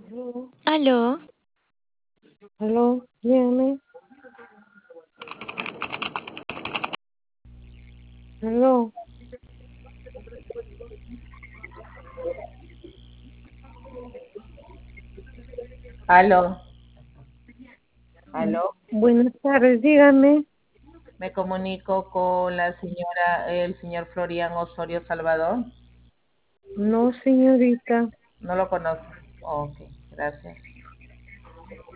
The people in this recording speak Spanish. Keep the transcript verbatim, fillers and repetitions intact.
Aló, Aló, aló, dígame, aló. Aló, aló, Buenas tardes, dígame. me comunico con la señora, el señor Florian Osorio Salvador. No, señorita. No lo conozco. Ok, gracias.